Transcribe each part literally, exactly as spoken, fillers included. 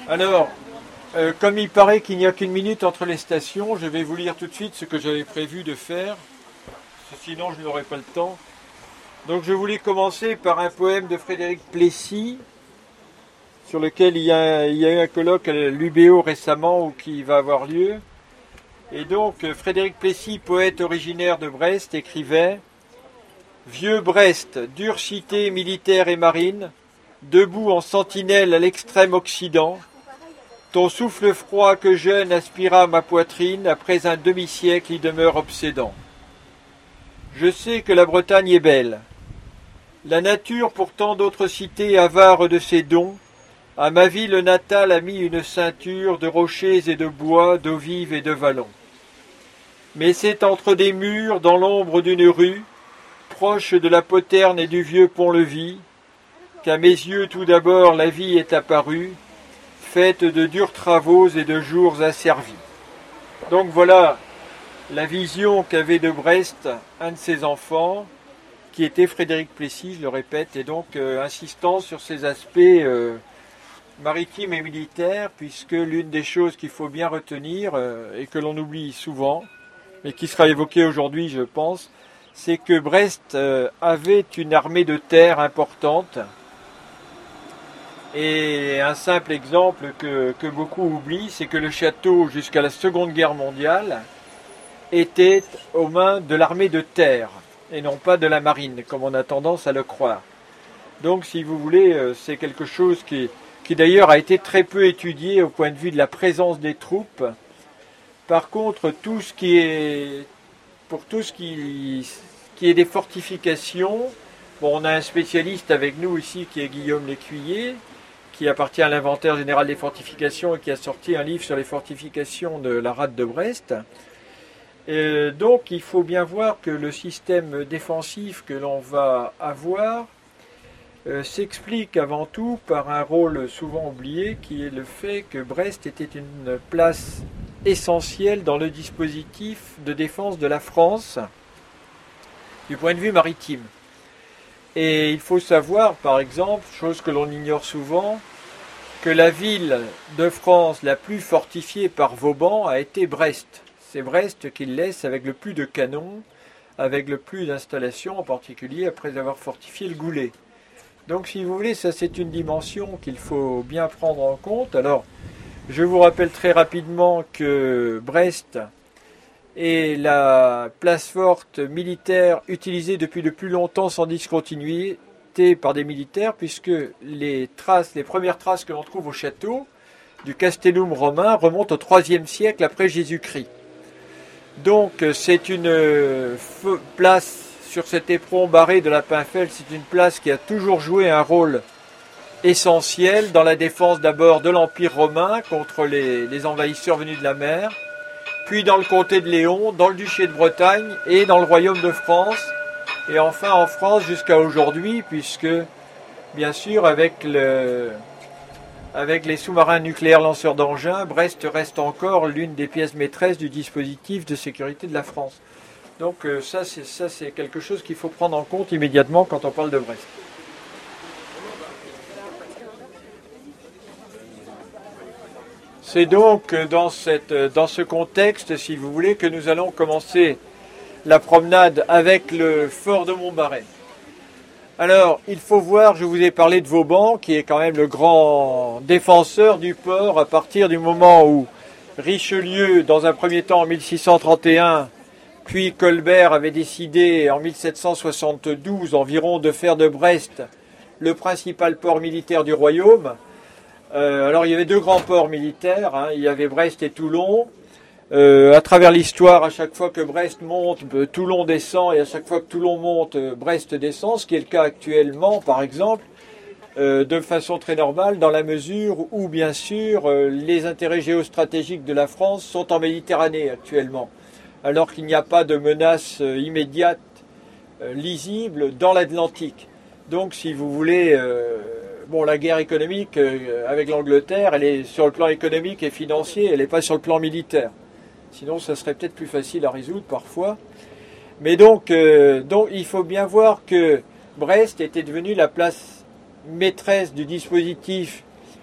Alors, euh, comme il paraît qu'il n'y a qu'une minute entre les stations, je vais vous lire tout de suite ce que j'avais prévu de faire, sinon je n'aurai pas le temps. Donc je voulais commencer par un poème de Frédéric Plessis, sur lequel il y a, il y a eu un colloque à l'U B O récemment ou qui va avoir lieu. Et donc Frédéric Plessis, poète originaire de Brest, écrivait « Vieux Brest, dure cité militaire et marine, debout en sentinelle à l'extrême occident, ton souffle froid que jeune aspira ma poitrine, après un demi-siècle y demeure obsédant. Je sais que la Bretagne est belle. La nature, pour tant d'autres cités avare de ses dons, à ma ville natale a mis une ceinture de rochers et de bois, d'eau vive et de vallons. Mais c'est entre des murs, dans l'ombre d'une rue, proche de la poterne et du vieux pont-levis, qu'à mes yeux tout d'abord la vie est apparue, faite de durs travaux et de jours asservis. » Donc voilà la vision qu'avait de Brest un de ses enfants, qui était Frédéric Plessis, je le répète, et donc euh, insistant sur ces aspects euh, maritimes et militaires, puisque l'une des choses qu'il faut bien retenir, euh, et que l'on oublie souvent, mais qui sera évoquée aujourd'hui, je pense, c'est que Brest euh, avait une armée de terre importante. Et un simple exemple que, que beaucoup oublient, c'est que le château, jusqu'à la Seconde Guerre mondiale, était aux mains de l'armée de terre, et non pas de la marine, comme on a tendance à le croire. Donc, si vous voulez, c'est quelque chose qui, qui d'ailleurs a été très peu étudié au point de vue de la présence des troupes. Par contre, tout ce qui est, pour tout ce qui, qui est des fortifications, bon, on a un spécialiste avec nous ici qui est Guillaume Lécuyer, qui appartient à l'inventaire général des fortifications et qui a sorti un livre sur les fortifications de la rade de Brest. Et donc il faut bien voir que le système défensif que l'on va avoir euh, s'explique avant tout par un rôle souvent oublié qui est le fait que Brest était une place essentielle dans le dispositif de défense de la France du point de vue maritime. Et il faut savoir, par exemple, chose que l'on ignore souvent, que la ville de France la plus fortifiée par Vauban a été Brest. C'est Brest qui laisse avec le plus de canons, avec le plus d'installations, en particulier après avoir fortifié le Goulet. Donc si vous voulez, ça c'est une dimension qu'il faut bien prendre en compte. Alors, je vous rappelle très rapidement que Brest est la place forte militaire utilisée depuis le plus longtemps sans discontinuité par des militaires, puisque les traces, les premières traces que l'on trouve au château du Castellum romain remontent au troisième siècle après Jésus-Christ. Donc c'est une place sur cet éperon barré de la Pinfel, c'est une place qui a toujours joué un rôle essentiel dans la défense d'abord de l'Empire romain contre les, les envahisseurs venus de la mer, puis dans le comté de Léon, dans le duché de Bretagne et dans le royaume de France, et enfin en France jusqu'à aujourd'hui, puisque bien sûr avec, le, avec les sous-marins nucléaires lanceurs d'engins, Brest reste encore l'une des pièces maîtresses du dispositif de sécurité de la France. Donc ça c'est, ça, c'est quelque chose qu'il faut prendre en compte immédiatement quand on parle de Brest. C'est donc dans, cette, dans ce contexte, si vous voulez, que nous allons commencer la promenade avec le fort de Montbarret. Alors, il faut voir, je vous ai parlé de Vauban, qui est quand même le grand défenseur du port à partir du moment où Richelieu, dans un premier temps en mille six cent trente et un, puis Colbert avait décidé en mille sept cent soixante-douze environ de faire de Brest le principal port militaire du royaume. Euh, alors il y avait deux grands ports militaires, hein, il y avait Brest et Toulon. Euh, à travers l'histoire, à chaque fois que Brest monte, Toulon descend, et à chaque fois que Toulon monte, Brest descend, ce qui est le cas actuellement, par exemple, euh, de façon très normale, dans la mesure où, bien sûr, euh, les intérêts géostratégiques de la France sont en Méditerranée actuellement, alors qu'il n'y a pas de menace euh, immédiate, euh, lisible, dans l'Atlantique. Donc, si vous voulez... Euh, Bon, la guerre économique euh, avec l'Angleterre, elle est sur le plan économique et financier, elle n'est pas sur le plan militaire. Sinon, ça serait peut-être plus facile à résoudre parfois. Mais donc, euh, donc, il faut bien voir que Brest était devenue la place maîtresse du dispositif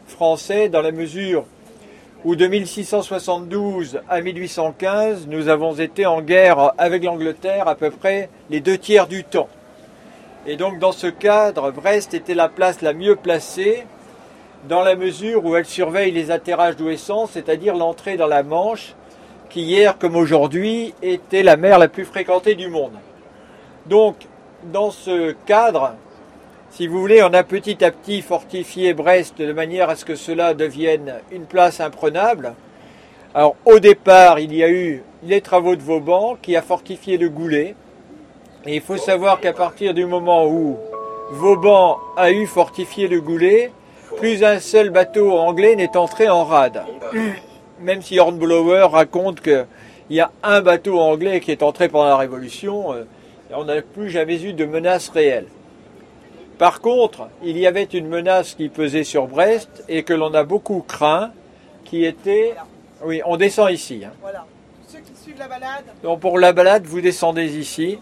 français dans la mesure où de mille six cent soixante-douze à mille huit cent quinze, nous avons été en guerre avec l'Angleterre à peu près les deux tiers du temps. Et donc dans ce cadre, Brest était la place la mieux placée dans la mesure où elle surveille les atterrages d'Ouessant, c'est-à-dire l'entrée dans la Manche, qui hier comme aujourd'hui était la mer la plus fréquentée du monde. Donc dans ce cadre, si vous voulez, on a petit à petit fortifié Brest de manière à ce que cela devienne une place imprenable. Alors au départ, il y a eu les travaux de Vauban qui a fortifié le Goulet. Et il faut savoir qu'à partir du moment où Vauban a eu fortifié le Goulet, plus un seul bateau anglais n'est entré en rade. Même si Hornblower raconte qu'il y a un bateau anglais qui est entré pendant la Révolution, on n'a plus jamais eu de menace réelle. Par contre, il y avait une menace qui pesait sur Brest et que l'on a beaucoup craint, qui était... Oui, on descend ici. Hein. Voilà. Ceux qui suivent la balade. Donc pour la balade, vous descendez ici.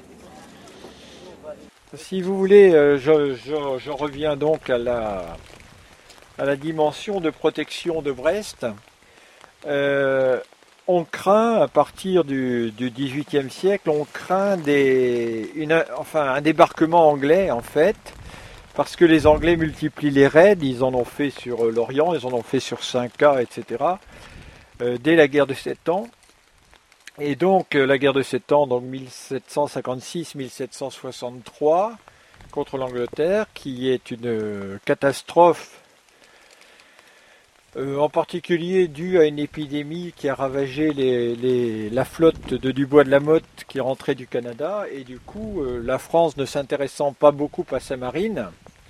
Si vous voulez, je, je, je reviens donc à la, à la dimension de protection de Brest. Euh, on craint, à partir du, du dix-huitième siècle, on craint des, une, enfin, un débarquement anglais, en fait, parce que les Anglais multiplient les raids, ils en ont fait sur l'Orient, ils en ont fait sur Cinca, et cetera, euh, dès la guerre de Sept Ans. Et donc, euh, la guerre de Sept Ans, donc mille sept cent cinquante-six mille sept cent soixante-trois, contre l'Angleterre, qui est une euh, catastrophe, Euh, en particulier dû à une épidémie qui a ravagé les, les, la flotte de Dubois de la Motte qui rentrait du Canada, et du coup euh, la France ne s'intéressant pas beaucoup à sa marine,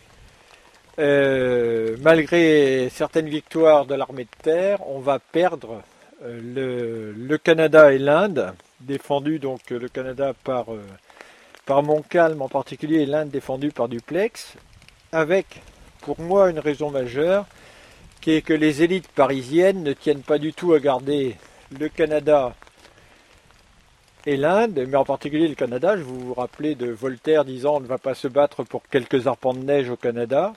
euh, malgré certaines victoires de l'armée de terre, on va perdre euh, le, le Canada et l'Inde, défendus donc le Canada par, euh, par Montcalm en particulier, et l'Inde défendue par Dupleix, avec pour moi une raison majeure, qui est que les élites parisiennes ne tiennent pas du tout à garder le Canada et l'Inde, mais en particulier le Canada. Je vous vous rappelez de Voltaire disant on ne va pas se battre pour quelques arpents de neige au Canada.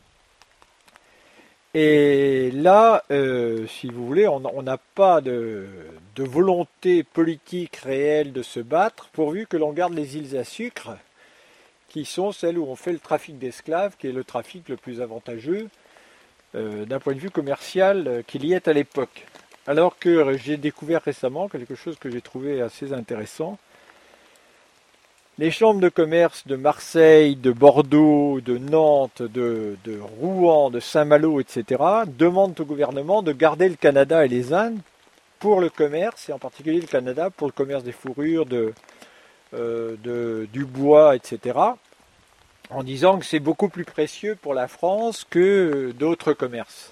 Et là, euh, si vous voulez, on n'a pas de, de volonté politique réelle de se battre, pourvu que l'on garde les îles à sucre, qui sont celles où on fait le trafic d'esclaves, qui est le trafic le plus avantageux, Euh, d'un point de vue commercial euh, qu'il y ait à l'époque. Alors que euh, j'ai découvert récemment quelque chose que j'ai trouvé assez intéressant. Les chambres de commerce de Marseille, de Bordeaux, de Nantes, de, de Rouen, de Saint-Malo, et cetera demandent au gouvernement de garder le Canada et les Indes pour le commerce, et en particulier le Canada pour le commerce des fourrures, de, euh, de, du bois, et cetera, en disant que c'est beaucoup plus précieux pour la France que d'autres commerces.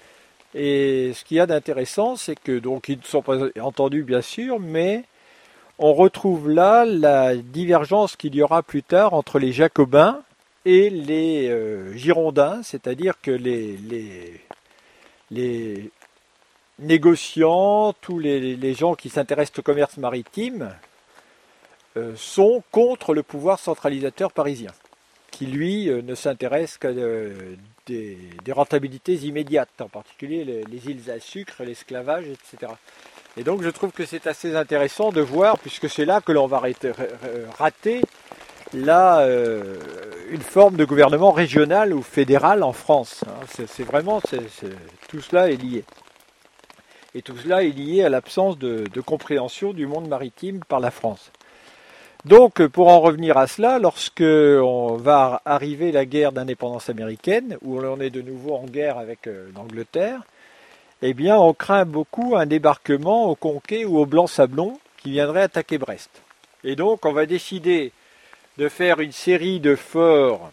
Et ce qu'il y a d'intéressant, c'est que, donc, ils ne sont pas entendus bien sûr, mais on retrouve là la divergence qu'il y aura plus tard entre les Jacobins et les euh, Girondins, c'est-à-dire que les, les, les négociants, tous les, les gens qui s'intéressent au commerce maritime, euh, sont contre le pouvoir centralisateur parisien, qui lui euh, ne s'intéresse qu'à euh, des, des rentabilités immédiates, en particulier les, les îles à sucre, l'esclavage, et cetera. Et donc je trouve que c'est assez intéressant de voir, puisque c'est là que l'on va rater là, euh, une forme de gouvernement régional ou fédéral en France. C'est, c'est vraiment, c'est, c'est, tout cela est lié. Et tout cela est lié à l'absence de, de compréhension du monde maritime par la France. Donc, pour en revenir à cela, lorsque on va arriver la guerre d'indépendance américaine, où on est de nouveau en guerre avec euh, l'Angleterre, eh bien, on craint beaucoup un débarquement au Conquet ou au Blanc-Sablon qui viendrait attaquer Brest. Et donc, on va décider de faire une série de forts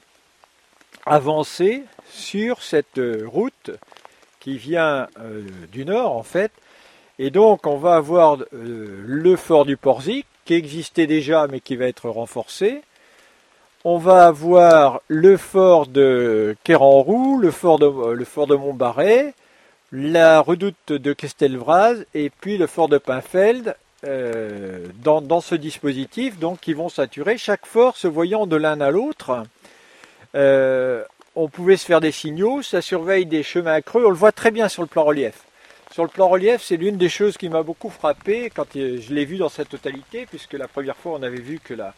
avancés sur cette route qui vient euh, du nord, en fait. Et donc, on va avoir euh, le fort du Porzic, qui existait déjà, mais qui va être renforcé. On va avoir le fort de Queranroux, le fort de, euh, le fort de Montbarret, la redoute de Castelvraz et puis le fort de Pinfeld euh, dans, dans ce dispositif, donc qui vont saturer, chaque fort se voyant de l'un à l'autre euh, on pouvait se faire des signaux, ça surveille des chemins creux, on le voit très bien sur le plan relief. Sur le plan relief, c'est l'une des choses qui m'a beaucoup frappé quand je l'ai vu dans sa totalité, puisque la première fois on avait vu que la,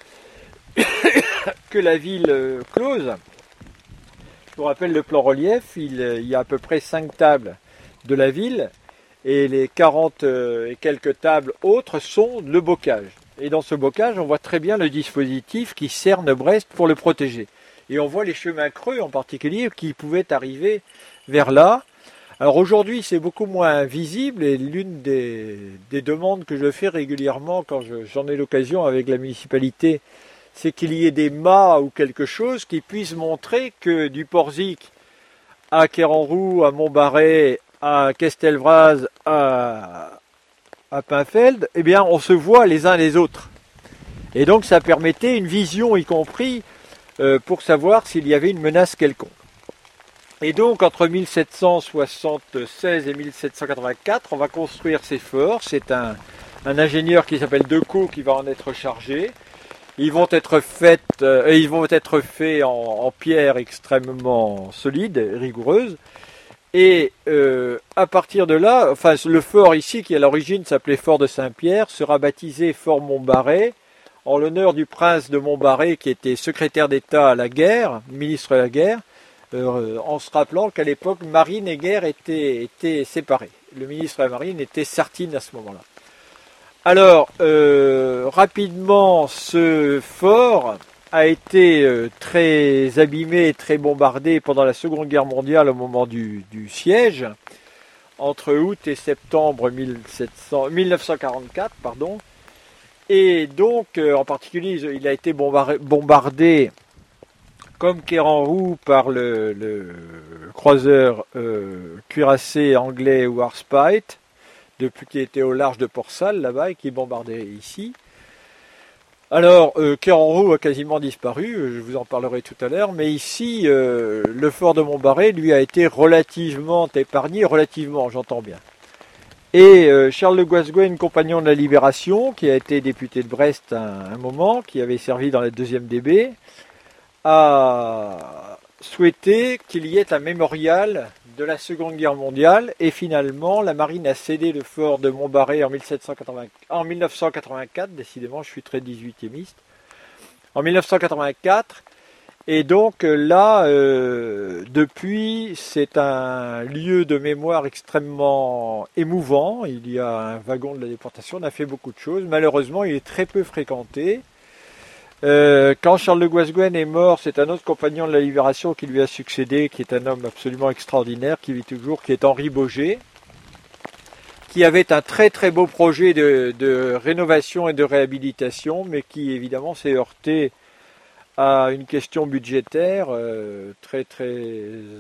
que la ville close. Je vous rappelle le plan relief, il, il y a à peu près cinq tables de la ville, et les quarante et quelques tables autres sont le bocage. Et dans ce bocage, on voit très bien le dispositif qui cerne Brest pour le protéger. Et on voit les chemins creux en particulier qui pouvaient arriver vers là. Alors aujourd'hui, c'est beaucoup moins visible et l'une des, des demandes que je fais régulièrement quand je, j'en ai l'occasion avec la municipalité, c'est qu'il y ait des mâts ou quelque chose qui puisse montrer que du Porzic à Quéranroux, à Montbarret, à Castelvraz, à, à Pinfeld, eh bien, on se voit les uns les autres. Et donc, ça permettait une vision, y compris, euh, pour savoir s'il y avait une menace quelconque. Et donc, entre mille sept cent soixante-seize et mille sept cent quatre-vingt-quatre, on va construire ces forts. C'est un, un ingénieur qui s'appelle Decaux qui va en être chargé. Ils vont être faits, euh, ils vont être faits en, en pierre extrêmement solide, rigoureuse. Et euh, à partir de là, enfin le fort ici, qui à l'origine s'appelait Fort de Saint-Pierre, sera baptisé Fort Montbarret, en l'honneur du prince de Montbarret, qui était secrétaire d'État à la guerre, ministre de la guerre, euh, en se rappelant qu'à l'époque, marine et guerre étaient, étaient séparés. Le ministre de la Marine était Sartine à ce moment-là. Alors, euh, rapidement, ce fort a été euh, très abîmé, très bombardé pendant la Seconde Guerre mondiale au moment du, du siège, entre août et septembre mille neuf cent quarante-quatre. Pardon. Et donc, euh, en particulier, il a été bombardé, bombardé comme Quéranroux par le, le croiseur euh, cuirassé anglais Warspite, depuis qu'il était au large de Port-Salle, là-bas, et qui bombardait ici. Alors, euh, Quéranroux a quasiment disparu, je vous en parlerai tout à l'heure, mais ici, euh, le fort de Montbarret, lui, a été relativement épargné, relativement, j'entends bien. Et euh, Charles de Goisguen, compagnon de la Libération, qui a été député de Brest à un, un moment, qui avait servi dans la deuxième D B, a souhaité qu'il y ait un mémorial de la Seconde Guerre mondiale, et finalement, la marine a cédé le fort de Montbarret en, mille sept cent quatre-vingts, en mille neuf cent quatre-vingt-quatre, décidément, je suis très dix-huitiémiste, en mille neuf cent quatre-vingt-quatre, et donc là, euh, depuis, c'est un lieu de mémoire extrêmement émouvant, il y a un wagon de la déportation, on a fait beaucoup de choses, malheureusement, il est très peu fréquenté. Euh, quand Charles de Goisguen est mort, c'est un autre compagnon de la Libération qui lui a succédé, qui est un homme absolument extraordinaire, qui vit toujours, qui est Henri Bauger, qui avait un très très beau projet de, de rénovation et de réhabilitation, mais qui évidemment s'est heurté à une question budgétaire euh, très très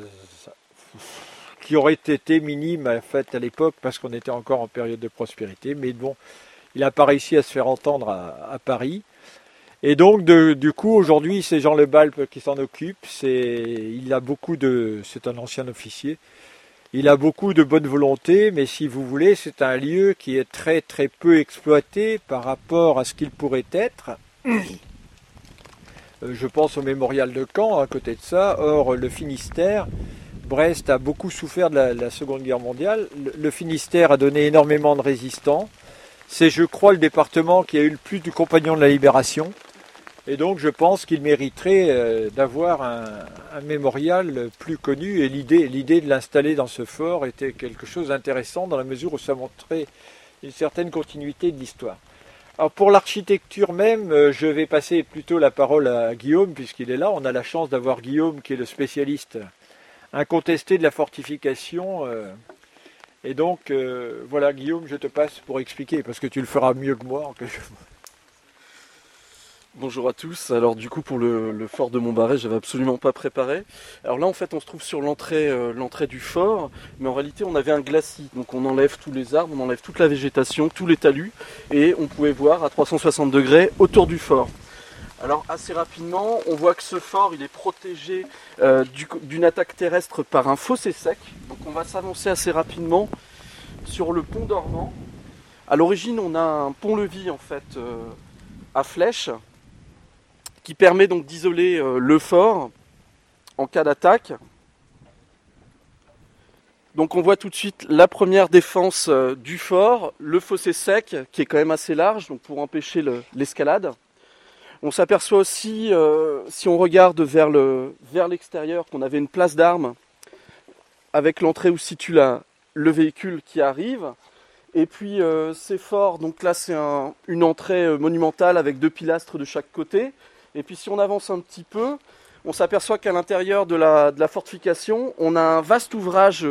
qui aurait été minime en fait à l'époque parce qu'on était encore en période de prospérité, mais bon, il n'a pas réussi à se faire entendre à, à Paris. Et donc, de, du coup, aujourd'hui, c'est Jean Le Balpe qui s'en occupe. C'est, il a beaucoup de, c'est un ancien officier. Il a beaucoup de bonne volonté, mais si vous voulez, c'est un lieu qui est très très peu exploité par rapport à ce qu'il pourrait être. Je pense au mémorial de Caen, à côté de ça. Or, le Finistère, Brest a beaucoup souffert de la, la Seconde Guerre mondiale. Le, le Finistère a donné énormément de résistants. C'est, je crois, le département qui a eu le plus de compagnons de la Libération. Et donc je pense qu'il mériterait euh, d'avoir un, un mémorial plus connu et l'idée, l'idée de l'installer dans ce fort était quelque chose d'intéressant dans la mesure où ça montrait une certaine continuité de l'histoire. Alors pour l'architecture même, euh, je vais passer plutôt la parole à Guillaume puisqu'il est là. On a la chance d'avoir Guillaume qui est le spécialiste incontesté de la fortification. Euh, et donc euh, voilà Guillaume, je te passe pour expliquer parce que tu le feras mieux que moi en quelque chose. Bonjour à tous, alors du coup pour le, le fort de Montbarret, j'avais absolument pas préparé. Alors là en fait on se trouve sur l'entrée euh, l'entrée du fort, mais en réalité on avait un glacis, donc on enlève tous les arbres, on enlève toute la végétation, tous les talus, et on pouvait voir à trois cent soixante degrés autour du fort. Alors assez rapidement, on voit que ce fort il est protégé euh, du, d'une attaque terrestre par un fossé sec, donc on va s'avancer assez rapidement sur le pont d'Ornans. À l'origine on a un pont-levis en fait euh, à flèche, qui permet donc d'isoler euh, le fort en cas d'attaque. Donc on voit tout de suite la première défense euh, du fort, le fossé sec qui est quand même assez large donc pour empêcher le, l'escalade. On s'aperçoit aussi, euh, si on regarde vers, le, vers l'extérieur, qu'on avait une place d'armes avec l'entrée où se situe la, le véhicule qui arrive. Et puis euh, c'est fort, donc là c'est un, une entrée monumentale avec deux pilastres de chaque côté. Et puis si on avance un petit peu, on s'aperçoit qu'à l'intérieur de la, de la fortification, on a un vaste ouvrage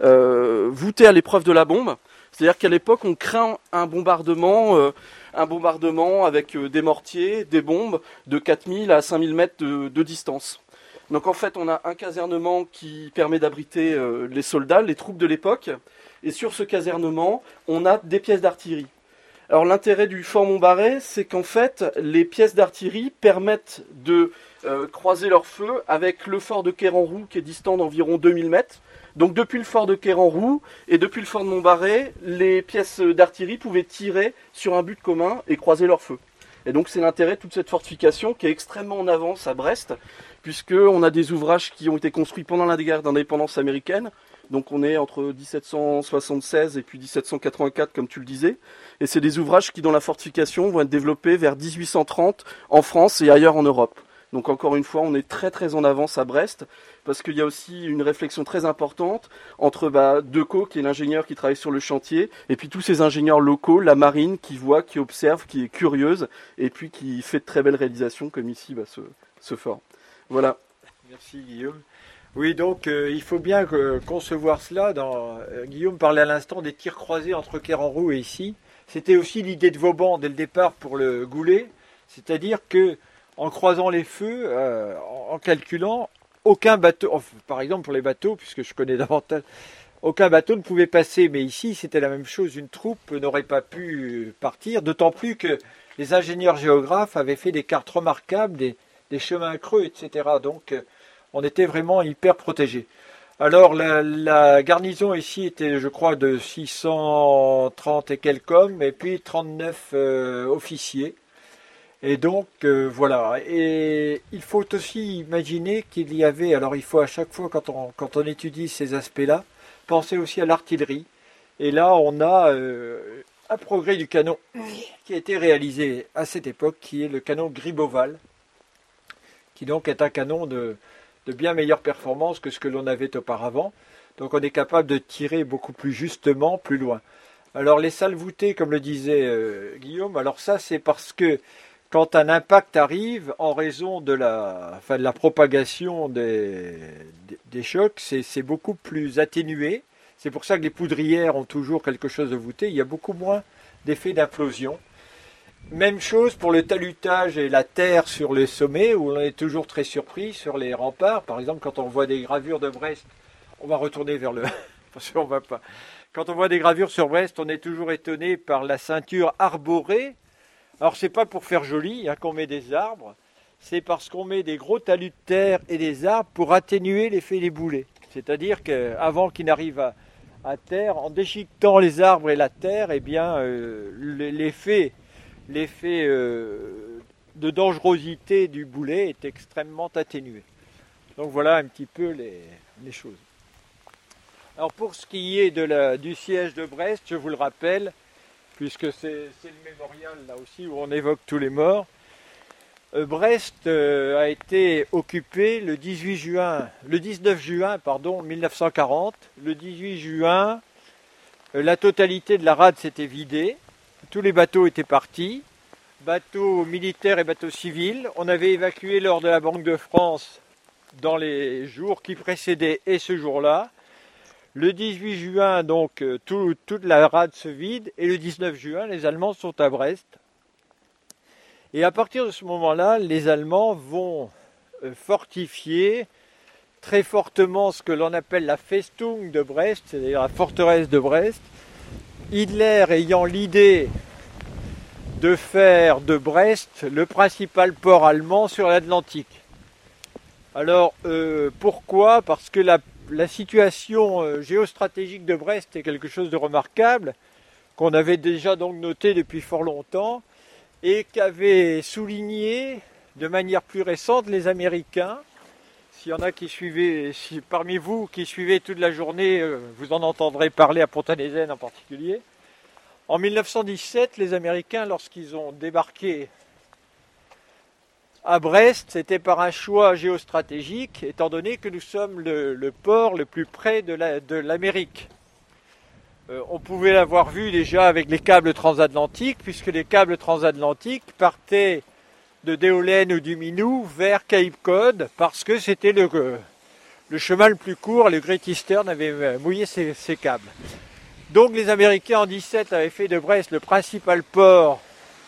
euh, voûté à l'épreuve de la bombe. C'est-à-dire qu'à l'époque, on craint un bombardement, euh, un bombardement avec euh, des mortiers, des bombes de quatre mille à cinq mille mètres de, de distance. Donc en fait, on a un casernement qui permet d'abriter euh, les soldats, les troupes de l'époque. Et sur ce casernement, on a des pièces d'artillerie. Alors l'intérêt du fort Montbarret, c'est qu'en fait, les pièces d'artillerie permettent de euh, croiser leur feu avec le fort de Queranroux qui est distant d'environ deux mille mètres. Donc depuis le fort de Queranroux et depuis le fort de Montbarret, les pièces d'artillerie pouvaient tirer sur un but commun et croiser leur feu. Et donc c'est l'intérêt de toute cette fortification qui est extrêmement en avance à Brest, puisqu'on a des ouvrages qui ont été construits pendant la guerre d'indépendance américaine. Donc on est entre dix-sept cent soixante-seize et puis dix-sept cent quatre-vingt-quatre comme tu le disais. Et c'est des ouvrages qui dans la fortification vont être développés vers dix-huit cent trente en France et ailleurs en Europe. Donc encore une fois on est très très en avance à Brest parce qu'il y a aussi une réflexion très importante entre bah, Decaux qui est l'ingénieur qui travaille sur le chantier et puis tous ces ingénieurs locaux, la marine qui voit, qui observe, qui est curieuse et puis qui fait de très belles réalisations comme ici bah, ce, ce fort. Voilà. Merci Guillaume. Oui, donc euh, il faut bien que, concevoir cela. Dans, euh, Guillaume parlait à l'instant des tirs croisés entre Queranroux et ici. C'était aussi l'idée de Vauban dès le départ pour le Goulet, c'est-à-dire que en croisant les feux, euh, en, en calculant, aucun bateau, enfin, par exemple pour les bateaux, puisque je connais davantage, aucun bateau ne pouvait passer. Mais ici, c'était la même chose. Une troupe n'aurait pas pu partir, d'autant plus que les ingénieurs géographes avaient fait des cartes remarquables, des, des chemins creux, et cetera. Donc on était vraiment hyper protégés. Alors la, la garnison ici était, je crois, de six cent trente et quelques hommes, et puis trente-neuf euh, officiers. Et donc euh, voilà. Et il faut aussi imaginer qu'il y avait, alors il faut à chaque fois quand on, quand on étudie ces aspects-là, penser aussi à l'artillerie. Et là on a euh, un progrès du canon qui a été réalisé à cette époque, qui est le canon Gribeauval, qui donc est un canon de de bien meilleure performance que ce que l'on avait auparavant. Donc on est capable de tirer beaucoup plus justement, plus loin. Alors les salles voûtées, comme le disait euh, Guillaume, alors ça c'est parce que quand un impact arrive, en raison de la, enfin, de la propagation des, des, des chocs, c'est, c'est beaucoup plus atténué. C'est pour ça que les poudrières ont toujours quelque chose de voûté. Il y a beaucoup moins d'effet d'implosion. Même chose pour le talutage et la terre sur les sommets, où on est toujours très surpris sur les remparts. Par exemple, quand on voit des gravures de Brest, on va retourner vers le... parce qu'on va pas. Quand on voit des gravures sur Brest, on est toujours étonné par la ceinture arborée. Alors, c'est pas pour faire joli hein, qu'on met des arbres, c'est parce qu'on met des gros talus de terre et des arbres pour atténuer l'effet des boulets. C'est-à-dire qu'avant qu'ils n'arrivent à, à terre, en déchiquetant les arbres et la terre, eh bien, euh, l'effet... l'effet euh, de dangerosité du boulet est extrêmement atténué. Donc voilà un petit peu les, les choses. Alors pour ce qui est de la, du siège de Brest, je vous le rappelle, puisque c'est, c'est le mémorial là aussi où on évoque tous les morts, euh, Brest euh, a été occupé le dix-huit juin, le dix-neuf juin pardon, mille neuf cent quarante. Le dix-huit juin, euh, la totalité de la rade s'était vidée. Tous les bateaux étaient partis, bateaux militaires et bateaux civils. On avait évacué lors de la Banque de France dans les jours qui précédaient et ce jour-là. Le dix-huit juin, donc, tout, toute la rade se vide et le dix-neuf juin, les Allemands sont à Brest. Et à partir de ce moment-là, les Allemands vont fortifier très fortement ce que l'on appelle la Festung de Brest, c'est-à-dire la forteresse de Brest. Hitler ayant l'idée de faire de Brest le principal port allemand sur l'Atlantique. Alors, euh, pourquoi ? Parce que la, la situation euh, géostratégique de Brest est quelque chose de remarquable, qu'on avait déjà donc noté depuis fort longtemps, et qu'avaient souligné de manière plus récente les Américains. s'il y en a qui suivaient, si, parmi vous qui suivez toute la journée, euh, vous en entendrez parler à Pont-à-Nézen en particulier. En mille neuf cent dix-sept, les Américains, lorsqu'ils ont débarqué à Brest, c'était par un choix géostratégique, étant donné que nous sommes le, le port le plus près de la, de l'Amérique. Euh, on pouvait l'avoir vu déjà avec les câbles transatlantiques, puisque les câbles transatlantiques partaient de Déolène ou du Minou vers Cape Cod, parce que c'était le, le chemin le plus court, le Great Eastern avait mouillé ses, ses câbles. Donc les Américains en dix-sept avaient fait de Brest le principal port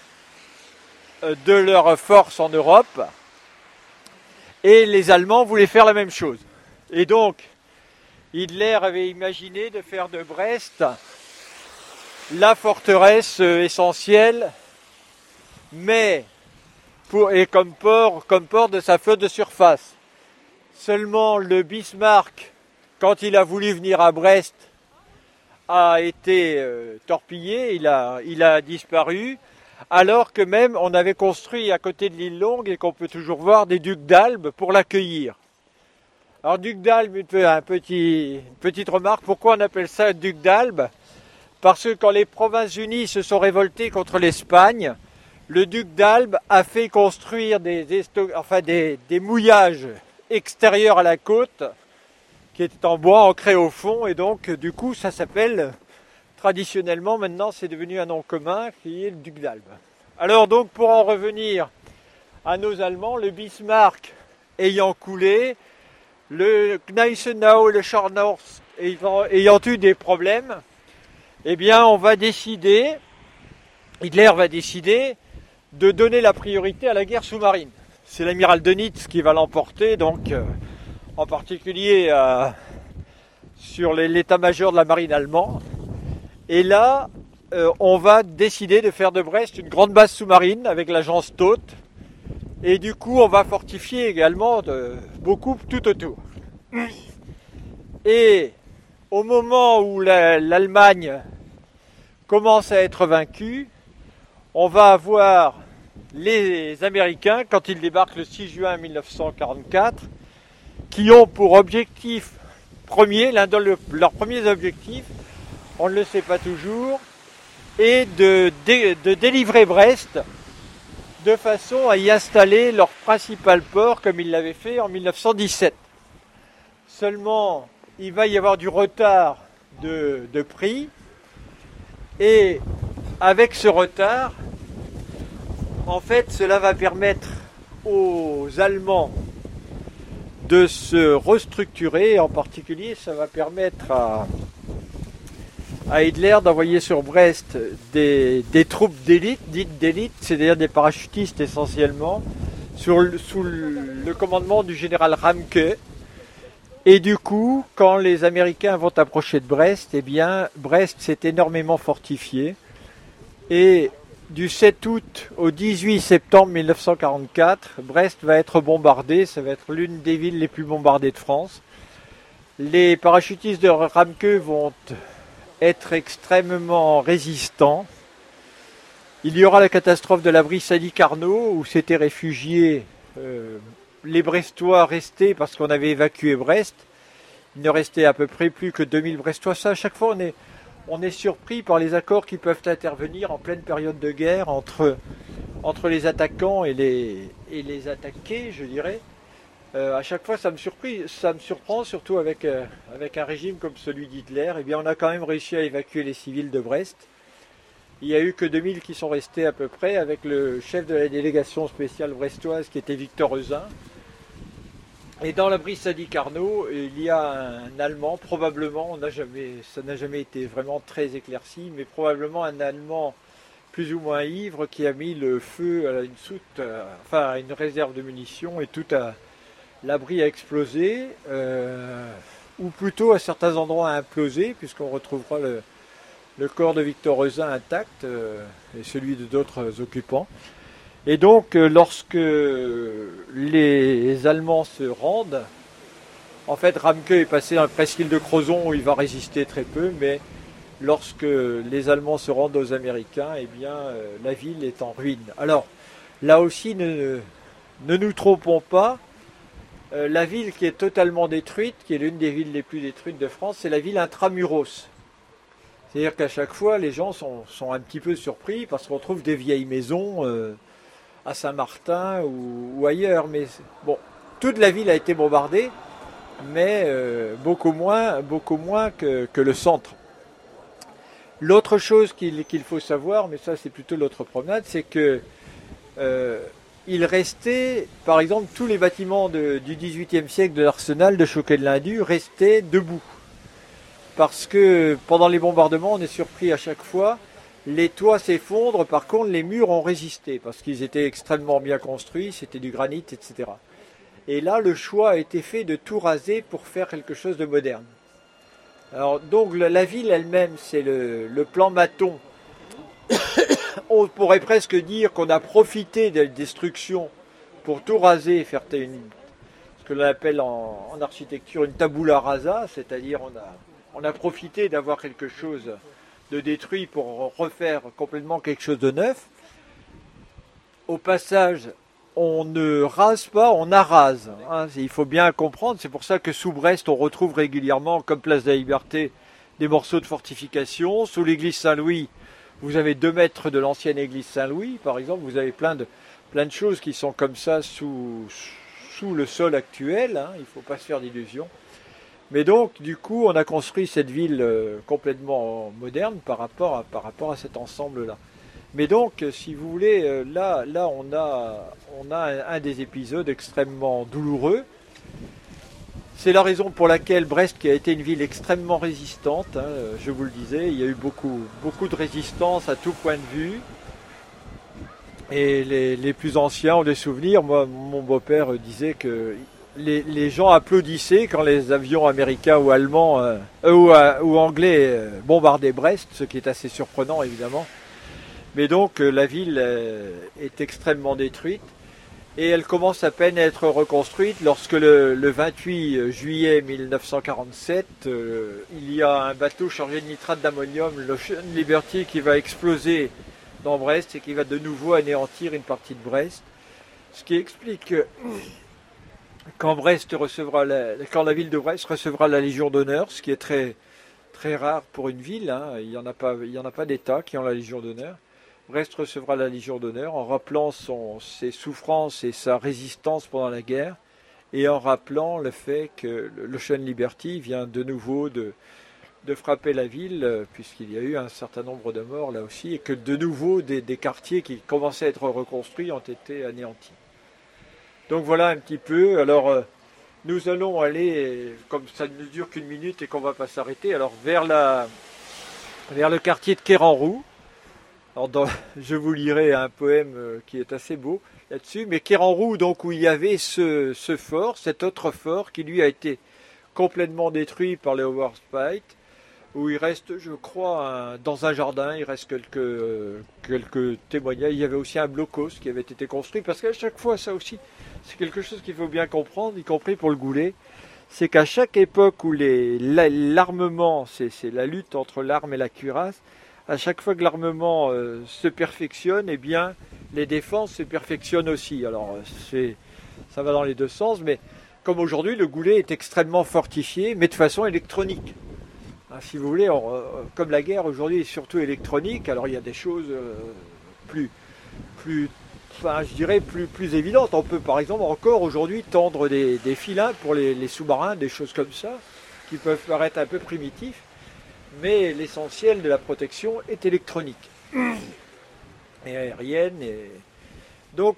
de leur force en Europe, et les Allemands voulaient faire la même chose. Et donc, Hitler avait imaginé de faire de Brest la forteresse essentielle, mais pour, et comme port, comme port de sa flotte de surface. Seulement le Bismarck, quand il a voulu venir à Brest, a été euh, torpillé, il a, il a disparu, alors que même on avait construit à côté de l'île Longue, et qu'on peut toujours voir, des ducs d'Albe pour l'accueillir. Alors duc d'Albe, une, un petit, une petite remarque, pourquoi on appelle ça duc d'Albe? Parce que quand les Provinces-Unies se sont révoltées contre l'Espagne, le duc d'Albe a fait construire des, des, enfin des, des mouillages extérieurs à la côte, qui étaient en bois ancrés au fond, et donc du coup ça s'appelle, traditionnellement maintenant c'est devenu un nom commun, qui est le duc d'Albe. Alors donc pour en revenir à nos Allemands, le Bismarck ayant coulé, le Gneisenau et le Scharnhorst ayant, ayant eu des problèmes, eh bien on va décider, Hitler va décider de donner la priorité à la guerre sous-marine. C'est l'amiral Dönitz qui va l'emporter, donc euh, en particulier euh, sur les, l'état-major de la marine allemande. Et là, euh, on va décider de faire de Brest une grande base sous-marine avec l'agence Todt. Et du coup, on va fortifier également de, beaucoup tout autour. Et au moment où la, l'Allemagne commence à être vaincue, on va avoir les Américains, quand ils débarquent le six juin mille neuf cent quarante-quatre, qui ont pour objectif premier, l'un de leurs premiers objectifs, on ne le sait pas toujours, est de, de, de délivrer Brest de façon à y installer leur principal port comme ils l'avaient fait en mille neuf cent dix-sept. Seulement, il va y avoir du retard de, de prix, et avec ce retard, en fait, cela va permettre aux Allemands de se restructurer, en particulier, ça va permettre à, à Hitler d'envoyer sur Brest des, des troupes d'élite, dites d'élite, c'est-à-dire des parachutistes essentiellement, sur, sous le commandement du général Ramke. Et du coup, quand les Américains vont approcher de Brest, eh bien, Brest s'est énormément fortifié. Et du sept août au dix-huit septembre mille neuf cent quarante-quatre, Brest va être bombardée, ça va être l'une des villes les plus bombardées de France. Les parachutistes de Ramke vont être extrêmement résistants. Il y aura la catastrophe de l'abri Sadi-Carnot, où s'étaient réfugiés euh, les Brestois restés parce qu'on avait évacué Brest. Il ne restait à peu près plus que deux mille Brestois. Ça, à chaque fois, on est, on est surpris par les accords qui peuvent intervenir en pleine période de guerre entre, entre les attaquants et les, et les attaqués, je dirais. Euh, à chaque fois, ça me, surpris, ça me surprend, surtout avec, euh, avec un régime comme celui d'Hitler. Eh bien, on a quand même réussi à évacuer les civils de Brest. Il n'y a eu que deux mille qui sont restés à peu près, avec le chef de la délégation spéciale brestoise qui était Victor Eusin. Et dans l'abri Sadi-Carnot, il y a un Allemand, probablement, on n'a jamais, ça n'a jamais été vraiment très éclairci, mais probablement un Allemand plus ou moins ivre qui a mis le feu à une soute, euh, enfin à une réserve de munitions, et tout a, l'abri a explosé, euh, ou plutôt à certains endroits a implosé, puisqu'on retrouvera le, le corps de Victor Eusin intact, euh, et celui de d'autres occupants. Et donc, euh, lorsque les Allemands se rendent, en fait, Ramke est passé dans la presqu'île de Crozon où il va résister très peu, mais lorsque les Allemands se rendent aux Américains, eh bien, euh, la ville est en ruine. Alors, là aussi, ne, ne nous trompons pas, Euh, la ville qui est totalement détruite, qui est l'une des villes les plus détruites de France, c'est la ville intramuros. C'est-à-dire qu'à chaque fois, les gens sont, sont un petit peu surpris parce qu'on trouve des vieilles maisons euh, à Saint-Martin ou, ou ailleurs. Mais bon, toute la ville a été bombardée, mais euh, beaucoup moins, beaucoup moins que, que le centre. L'autre chose qu'il qu'il faut savoir, mais ça c'est plutôt l'autre promenade, c'est que euh, il restait, par exemple, tous les bâtiments de, du dix-huitième siècle de l'arsenal de Choquet-de-l'Indu restaient debout. Parce que pendant les bombardements, on est surpris à chaque fois, les toits s'effondrent, par contre les murs ont résisté, parce qu'ils étaient extrêmement bien construits, c'était du granit, et cetera. Et là, le choix a été fait de tout raser pour faire quelque chose de moderne. Alors, donc la, la ville elle-même, c'est le, le plan Maton. On pourrait presque dire qu'on a profité de la destruction pour tout raser et faire une, ce que l'on appelle en, en architecture une tabula rasa, c'est-à-dire on a, on a profité d'avoir quelque chose de détruit pour refaire complètement quelque chose de neuf. Au passage, on ne rase pas, on arrase. Hein, il faut bien comprendre, c'est pour ça que sous Brest, on retrouve régulièrement, comme place de la Liberté, des morceaux de fortification. Sous l'église Saint-Louis, vous avez deux mètres de l'ancienne église Saint-Louis, par exemple, vous avez plein de, plein de choses qui sont comme ça sous, sous le sol actuel, hein, il ne faut pas se faire d'illusions. Mais donc, du coup, on a construit cette ville euh, complètement moderne par rapport à, par rapport à cet ensemble-là. Mais donc, si vous voulez, euh, là, là on a, on a un, un des épisodes extrêmement douloureux. C'est la raison pour laquelle Brest, qui a été une ville extrêmement résistante, hein, je vous le disais, il y a eu beaucoup, beaucoup de résistance à tout point de vue. Et les, les plus anciens ont des souvenirs. Moi, mon beau-père disait que les, les gens applaudissaient quand les avions américains ou allemands euh, euh, ou, euh, ou anglais euh, bombardaient Brest, ce qui est assez surprenant évidemment. Mais donc euh, la ville euh, est extrêmement détruite. Et elle commence à peine à être reconstruite lorsque le, le vingt-huit juillet mille neuf cent quarante-sept, euh, il y a un bateau chargé de nitrate d'ammonium, l'Ocean Liberty, qui va exploser dans Brest et qui va de nouveau anéantir une partie de Brest. Ce qui explique que quand, Brest recevra la, quand la ville de Brest recevra la Légion d'honneur, ce qui est très, très rare pour une ville, hein, il n'y en a pas, il y en a pas d'État qui ont la Légion d'honneur. Brest recevra la Légion d'honneur en rappelant son, ses souffrances et sa résistance pendant la guerre et en rappelant le fait que l'Ocean Liberty vient de nouveau de, de frapper la ville, puisqu'il y a eu un certain nombre de morts là aussi, et que de nouveau des, des quartiers qui commençaient à être reconstruits ont été anéantis. Donc voilà un petit peu. Alors nous allons aller, comme ça ne dure qu'une minute et qu'on ne va pas s'arrêter, alors vers, la, vers le quartier de Kéranroux. Alors dans, je vous lirai un poème qui est assez beau là-dessus, mais Kéranroux, donc où il y avait ce, ce fort, cet autre fort qui lui a été complètement détruit par les Howard Spite, où il reste, je crois, un, dans un jardin, il reste quelques, euh, quelques témoignages. Il y avait aussi un blocos qui avait été construit, parce qu'à chaque fois, ça aussi, c'est quelque chose qu'il faut bien comprendre, y compris pour le Goulet, c'est qu'à chaque époque où les, l'armement, c'est, c'est la lutte entre l'arme et la cuirasse, à chaque fois que l'armement euh, se perfectionne, eh bien, les défenses se perfectionnent aussi. Alors, c'est, ça va dans les deux sens, mais comme aujourd'hui, le Goulet est extrêmement fortifié, mais de façon électronique. Hein, si vous voulez, on, euh, comme la guerre aujourd'hui est surtout électronique, alors il y a des choses euh, plus, plus, enfin, je dirais plus, plus évidentes. On peut, par exemple, encore aujourd'hui tendre des, des filins pour les, les sous-marins, des choses comme ça, qui peuvent paraître un peu primitifs. Mais l'essentiel de la protection est électronique et aérienne. Et... Donc,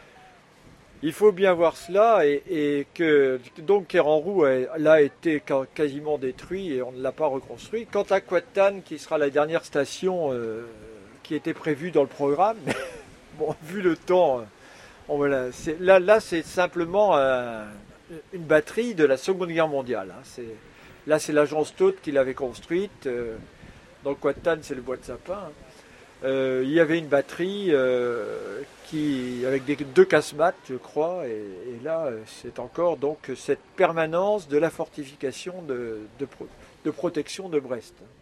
il faut bien voir cela et, et que donc Kéranroux a, a été quasiment détruit et on ne l'a pas reconstruit. Quant à Couatane, qui sera la dernière station euh, qui était prévue dans le programme, bon, vu le temps, on, voilà, c'est, là, là c'est simplement euh, une batterie de la Seconde Guerre mondiale. Hein, c'est, Là, c'est l'agence Todt qui l'avait construite. Euh, dans le Couatane, c'est le bois de sapin. Euh, il y avait une batterie euh, qui, avec des, deux casemates, je crois. Et, et là, c'est encore donc cette permanence de la fortification de, de, de protection de Brest.